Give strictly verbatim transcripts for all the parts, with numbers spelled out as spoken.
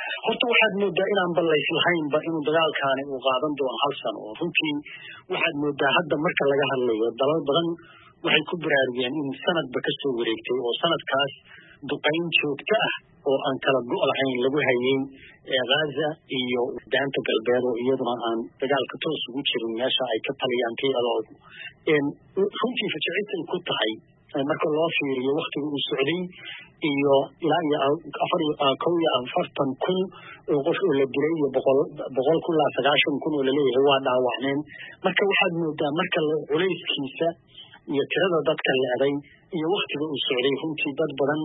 horta waxaad moodaa inaan ballays lahaynba inuu dagaalkaani uu qaadan doono hal sano oo runtii waxaad moodaa hadda marka laga hadlayo dalal badan waxay ku baraarugeen in sanadba ka soo wareegtay oo sanadkaas duqayn joogto ah oo aan kala go' lahayn lagu hayay Gaza iyo daanta galbeed oo iyaduna aan dagaalka toos ugu jirin meesha ay ka taliyaan kayadoodu in runtii fajaacid ku tahay marka loo fiiriyo waqtiga uu socday iyo ilaa iyo afar iyo kow iyo afartan kun oo qof oo la dilay iyo boqol boqol kun ilaa sagaashan kun oo la leeyahay waa dhaawacneen marka waxaad moodaa marka culayskiisa iyo tirada dadka leeday iyo waqtiga uu socday runtii dad badan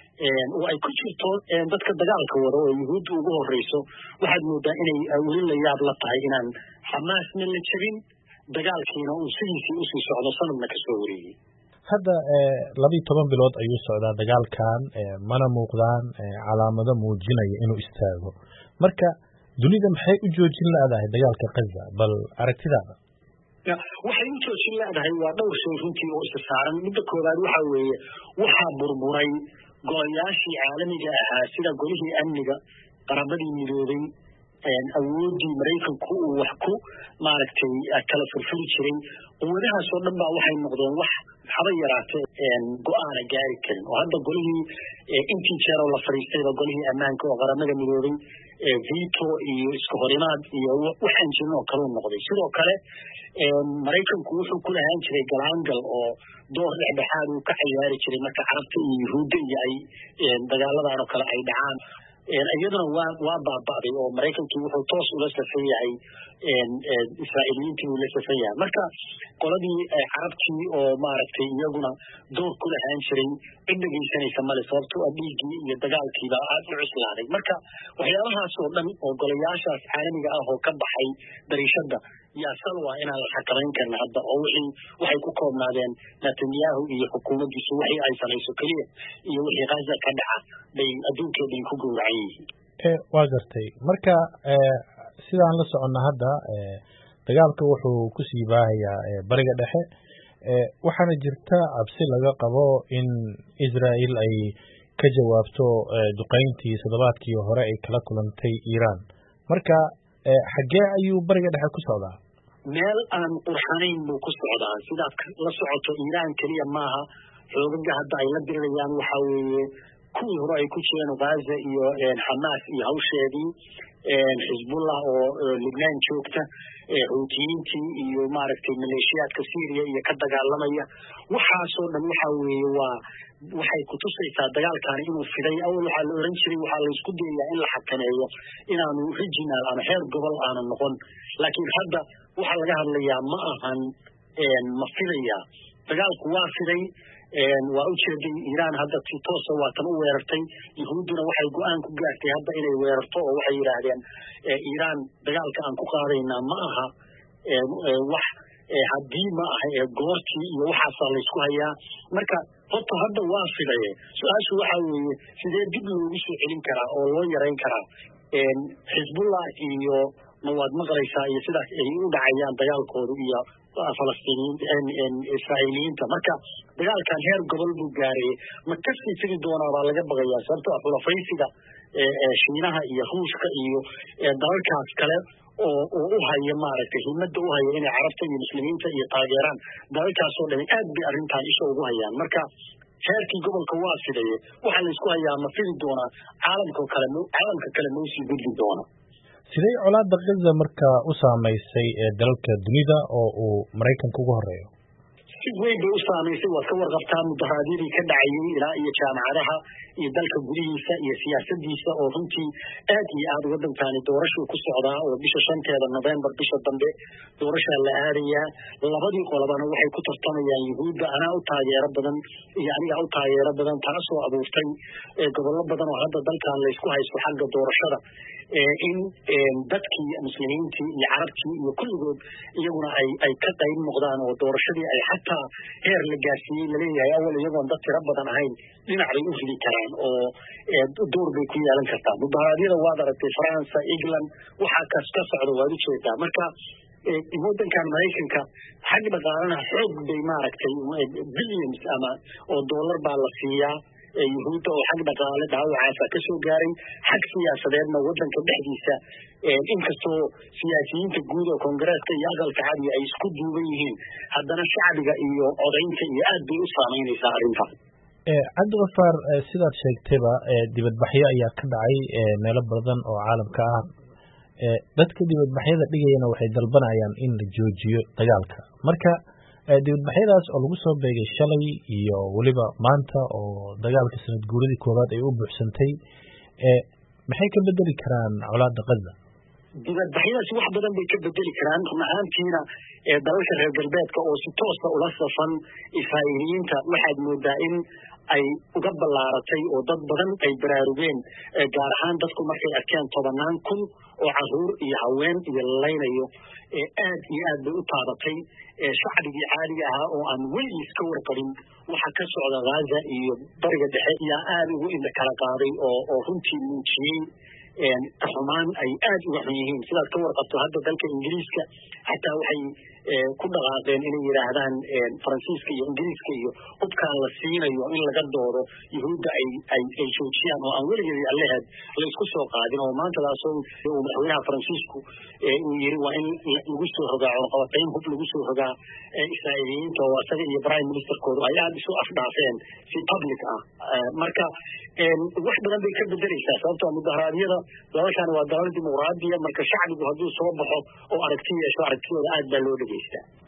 oo ay ku jirto dadka dagaalka wada oo yuhuudda ugu horeyso waxaad moodaa inay weli la yaab la tahay inaan xamaasna la jabin dagaalkiina uu sidiisii usii socdo sanadna ka soo wareegay hadda laba iyo toban bilood ayuu socdaa dagaalkan mana muuqdaan calaamado muujinaya inuu istaago marka dunida maxay u joojin laadahay dagaalka Gaza bal aragtidaada waxay u joojin laadahay waa dhowr shay runtii oo isa saaran midda koowaad waxa weeye waxaa burburay golayaashii caalamiga ahaa sida golihii amniga qaramadii midoobay awoodii Mareykanku uu wax ku maaragtay kala furfuri jiray quwadahaas oo dhan baa waxay noqdeen wax haba yaraatee go'aan gaari karin oo hadda golihii intii jeer oo la fariistay golihii ammaanka oo qaramada midoobay veto iyo isku horimaad iyo waxaan jirno kala noqday sidoo kale Mareykanku wuxuu ku lahaan jiray galaangal oo door dhexdhexaad uu ka ciyaari jiray marka carabta iyo yuhuudda iyo ay dagaaladan oo kale ay dhacaan iyaduna waa waa baaba'day oo Mareykanku wuxuu toos ula safan yahay Israa'iiliyiintii uu la safan yahay marka qoladii carabtii oo maaragtay iyaguna door ku lahaan jiray indhageysanaysa male sababtoo ah dhiiggii iyo dagaalkiiba aad u cuslaaday marka waxyaabahaas oo dhan oo golayaashaas caalamiga ah oo ka baxay dariishada yaa salwa inaan la xakamayn karna hadda oo wixii waxay ku koobnaadeen Netanyahu iyo xukuumaddiisu wixii ay samayso keliya iyo wixii Gaza ka dhaca bay adduunkeeda ku gowracan yihiin waa gartay marka sidaan la soconna hadda dagaalka wuxuu ku sii baahayaa bariga dhexe waxaana jirta cabsi laga qabo in Israel ay ka jawaabto duqeyntii toddobaadkii hore ay kala kulantay Iran marka xagee ayuu bariga dhexe ku socdaa meel aan qurxanayn buu ku socdaa sidaad la socoto Iran kaliya maaha xoogaga hadda ay la dirirayaan waxa weeye kuwii hore ay ku jireen Gaza iyo Hamas iyo hawsheedii Hezbollah oo Lebanon joogta Houthiyintii iyo maaragtay maleeshiyaadka Syria iyo ka dagaalamaya waxaasoo dhan waxa weeye waa waxay ku tusaysaa dagaalkan inuu fiday awal waxa la oran jiray waxa la isku dayaa in la xakameeyo inaanu regional ama heer gobol aanu noqon laakiin hadda waxa laga hadlayaa ma ahan ma fidaya dagaalku waa fiday waa u jeeday Iran hadda si toos ah waa tan u weerartay yuhuuduna waxay go'aan ku gaartay hadda inay weerarto oo waxay yiraahdeen Iran dagaalka aan ku qaadayna ma aha wax haddii ma aha goortii iyo waxaas la isku hayaa marka horta hadda waa fiday su'aashu waxa weeye sidee dib loogu soo celin karaa oo loo yareyn karaa Hezbollah iyo nawaad maqlaysaa iyo sidaas ay u dhacayaan dagaalkooda iyo Falastiiniyiin Israa'iiliyiinta marka dagaalkan heer gobol buu gaaray ma ka sii fidi doonaa baa laga baqayaa sababtoo ah xulafaysiga Shiinaha iyo Ruushka iyo dalalkaas kale oo oo u haya maaragtay himada u haya inay carabta iyo muslimiinta iyo taageeraan dalalkaas oo dhan aad bay arrintan isha ugu hayaan marka heerkii gobolka waa fiday waxa la isku hayaa ma fidi doonaa caalamka kale caalamka kale ma sii gudbi doonaa sidee colaadda Gaza marka u saameysay dalalka dunida oo uu Mareykanka ugu horeeyo si weyn bay u saameysay waa ka warqabtaa mudaharaadyadii ka dhacayay ilaa iyo jaamacadaha iyo dalka gudihiisa iyo siyaasadiisa oo runtii aad iyo aad waddankaani doorasho ku socdaa oo bisha shanteeda November bisha dambe doorasho la aadayaa labadii qolobana waxay ku tartamayaan yuhuudda anaa u taageero badan iyo aniga u taageero badan taasoo abuurtay gobollo badan oo hadda dalkan la isku haysto xagga doorashada in dadkii muslimiintii iyo carabtii iyo kulligood iyaguna ay ay ka qayb noqdaan oo doorashadii ay xataa heer la gaarsiiyey la leeyahay awal iyagoon dad tiro badan ahayn dhinac bay u fili karaan oo door bay ku yeelan kartaa mudaharaadyada waad aragtay France England waxaa kas ka socda waad u jeedaa marka waddankan Mareykanka xag dhaqaalana xoog bay maaragtay billions ama oo dollar baa la siiyaa yuhuudda oo xag dhaqaale dhaawacaasa ka soo gaaray xag siyaasadeedna waddanka dhexdiisa inkastoo siyaasiyiinta guud oo koongareeska iyo aqalka cadi ay isku duuban yihiin haddana shacbiga iyo codaynta iyo aad bay u saamaynaysaa arrintaas. cabdiqafaar sidaad sheegtayba dibadbaxyo ayaa ka dhacay meelo badan oo caalamka ah. dadka dibadbaxyada dhigayana waxay dalbanayaan in la joojiyo dagaalka. marka dibadbaxyadaas oo lagu soo beegay shalay iyo weliba maanta oo dagaalka sanad guuradii koowaad ay u buuxsantay maxay ka bedeli karaan colaadda Gaza? dibadbaxyadaas wax badan bay ka bedeli karaan run ahaantiina dalalka reer galbeedka oo si toosa ula safan israa'iiliyiinta waxaad moodaa in ay uga ballaaratay oo dad badan ay baraarugeen gaar ahaan dadku markay arkeen tobanaan kun oo caruur iyo haween iyo lalaynayo aad iyo aad bay u taabatay shacbigii caadiga ahaa oo aan weligiis ka warqabin waxa ka socda Gaza iyo bariga dhexe ayaa aad ugu indha kala qaaday oo oo runtii muujiyey xumaan ay aad uga xun yihiin. sidaad ka warqabto hadda dalka ingiriiska xataa waxay ku dhaqaaqeen inay yidhaahdaan faransiiska iyo ingiriiska iyo hubkaan la siinayo in laga doodo yuhuudda ay ay ay joojiyaan oo aan weligeedii alleheed la isku soo qaadin oo maantadaasoo uu madaxweynaha faransiisku uu yiri waa in lagu soo rogaa cunaqabatayn hub lagu soo rogaa israa'iiliyiinta oo asaga iyo prime ministerkoodu ay aad isu afdhaafeen si public ah. marka wax badan bay ka bedelaysaa sababtoo mudaharaadyada dalalkan waa dalal dimuqraadiya marka shacbigu hadduu soo baxo oo aragti yeesho aragtiyooda aad baa loo dhegeystaa.